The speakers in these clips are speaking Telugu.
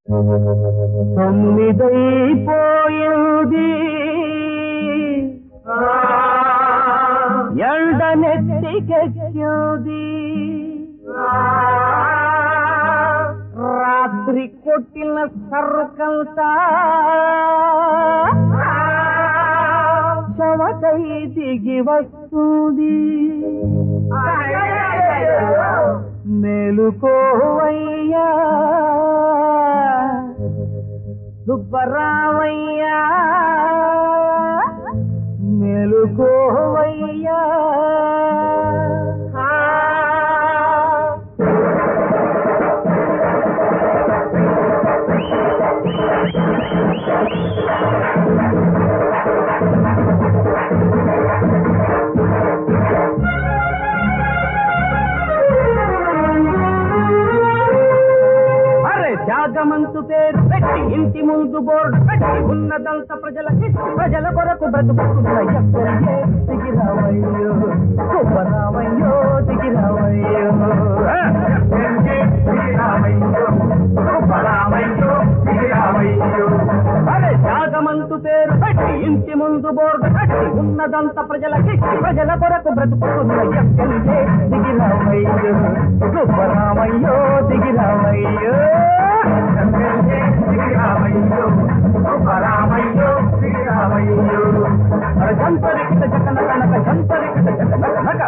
తొమ్మిదైపోయింది ఎండనెత్తికెక్కింది రాత్రి కొట్టిన సరుకంతా చవకై దిగి వస్తుంది మేలుకోవయ్యా సుబ్బరామయ్యా మేలుకోవయ్యా త్యాగమంతు పేరు పెట్టి ఇంటి ముందు బోర్డు పెట్టి ఉన్నదంత ప్రజలకి ప్రజల కొరకు బ్రతుకుతున్న ఎక్కడికే దిగిరావయ్యో సుబ్బరామయ్యో దిగిరావయ్యో అరే త్యాగమంతు పేరు పెట్టి ఇంటి ముందు బోర్డు పెట్టి ఉన్నదంత ప్రజలకి ప్రజల కొరకు బ్రతుకుతున్న ఎక్కడికే దిగిరావయ్యో సుబ్బరామయ్యో దిగిరావయ్యో జంతరికిట జకన కనక జంతరికిట జకన కనక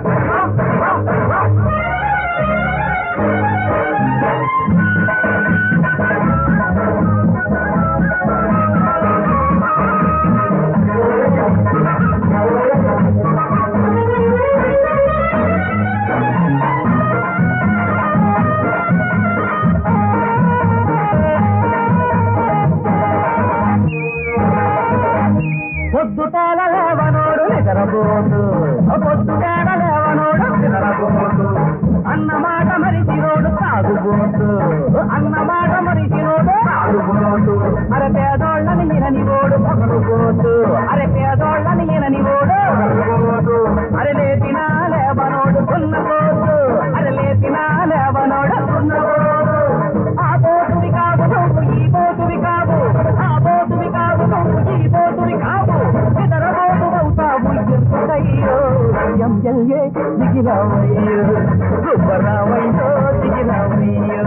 పొద్దుటాల లేవనోడు నిద్రపోతు పొద్దుటేడ లేవనోడు నిద్రపోతు అన్నమాట మరిచినోడు తాగుబోతు అన్నమాట మరిచినోడు తాగుబోతు అరే పేదోళ్ళని ఈననివోడు పగలుపోతు అరే పేదోళ్ళని ఈననివోడు అరే లేపినా లేవనోడు ఉన్నపోతు అరే లేపినా లేవనోడు ఉన్నపోతు ఆ పోతువి కాదు నువ్వు ఈ పోతువి కాదు ఆ పోతువి కాదు నువ్వు ఈ పోతువి కాదు ఎంఎల్ఏ దిగిరావయ్యో సుబ్బరామయ్యో దిగిరావయ్యో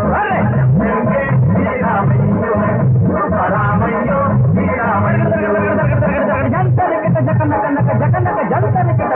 జంతరికిట జకన కనక జకనక జంతరికిట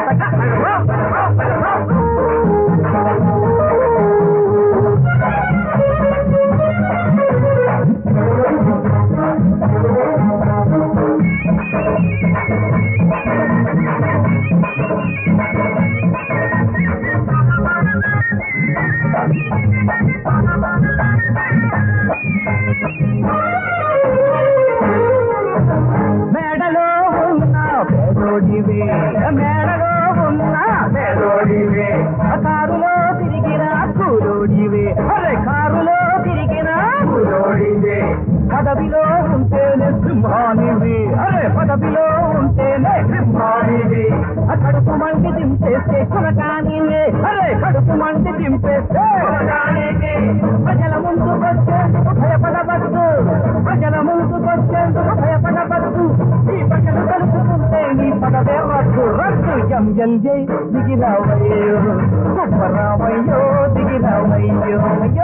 మేడలో ఉన్న పేదోడివే మేడలో ఉన్న పేదోడివే కారులో తిరిగిన కూలోడివే అరే కారులో తిరిగిన కూలోడివే పదవిలో ఉంటేనే సింహానివి అరే పదవిలో ఉంటేనే సింహానివి కడుపు మంటి దింపేస్తే కొనకానివే అరే కడుపు మంటి దింపేస్తే ప్రజల ముందుకొచ్చేందుకు భయపడవద్దు ప్రజల ముందుకొచ్చేందుకు భయపడవద్దు ఈ ప్రజలు కలుసుకుంటే నీ పదవే వద్దు రద్దు ఎంఎల్ఏ దిగిరావయ్యో సుబ్బరామయ్యో దిగిరావయ్యో